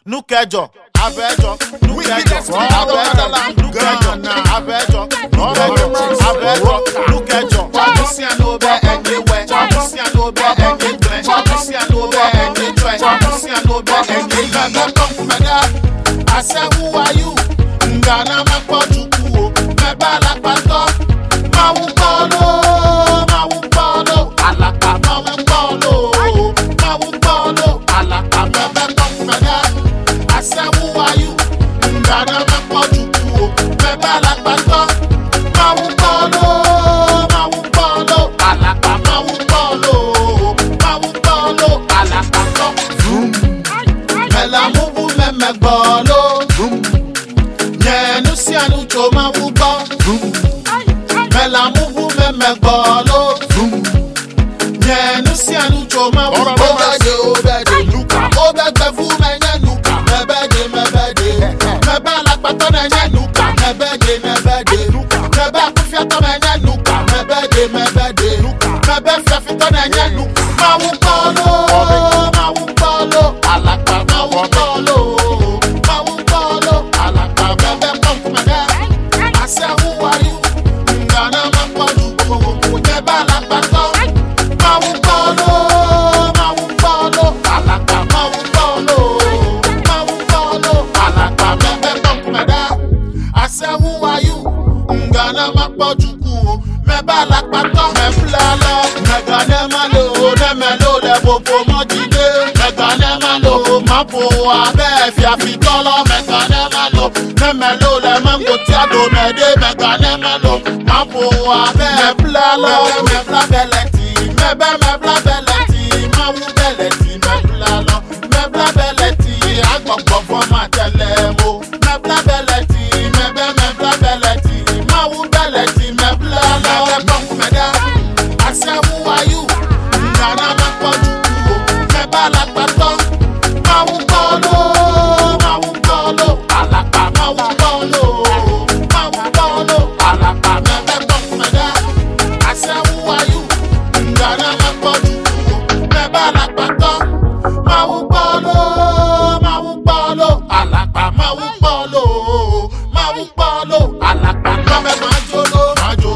Nukejo, Abejo, Nukejo, Abejo, Nukejo, Abejo, Abejo, Nukejo, Luciano be anywhere, Luciano be anywhere, Luciano be anywhere, Luciano be anywhere. I say, who are you? Ngana mapojuku, mebala pato, mawukolo, alaka mawukolo, alaka mebala. I say, who are you? Ngana mapojuku, mebala pato, mawukolo, alaka mawukolo, alaka mela mubu memegbolo. Nusianu choma wubo, mela mubu memegbolo. Nusianu choma wubo, obede nuka, obede fu menye nuka, mebede, mebela pato menye nuka, mebede, mebe kufiato menye nuka, mebede, mebe fiafito menye nuka, mawukolo, alaka mawukolo. I say, who are you? Ngana mapojuku, mebala pato, mawukolo, alaka mawukolo, alaka mebe. I say, who are you? Ngana mapojuku, mebala pato, meblala, megane malo, nemelo lebo pomodide, megane malo, mapo abe fiafitolo, megane malo, nemelo le mango tiado mede, megane malo, mapo abe meblala, mebla beleti, mebla beleti, mawu beleti, mebla beleti, agbogbo foma telemo, mebla beleti, mebla beleti, mawu beleti, meblala. I say, who are you? Ngana mapojuku, mebala pato, mawukolo, alaka mawukolo, alaka mebe. I say, who are you? Ngana mapojuku, mebala pato, mawukolo, alaka mawukolo, alaka mebe majolo,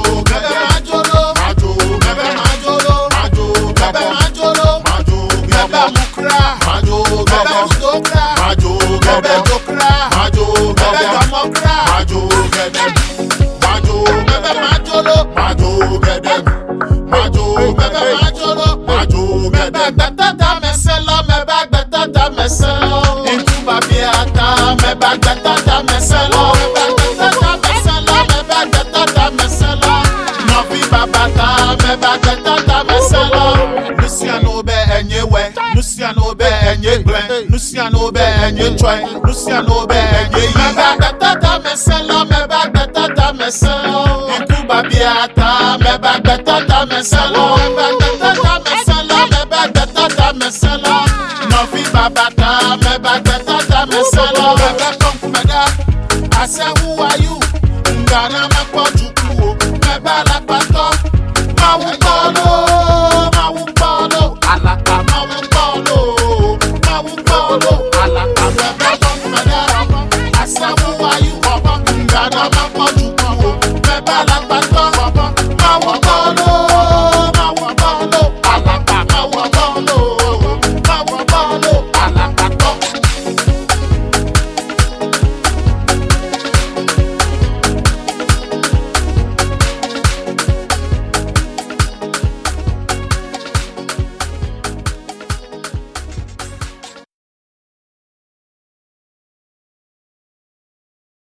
Luciano be enye glen, Luciano be enye try, Luciano be enye yi. Meba tata meselo, Ikuba biata, meba tata meselo, meba tata meselo, Novi babata, meba tata meselo, meba konkumeda. I say, who are you? Ngana mapojuku, meba la pato, mawukolo, alaka mawukolo, alaka mebe konkumeda. I say, who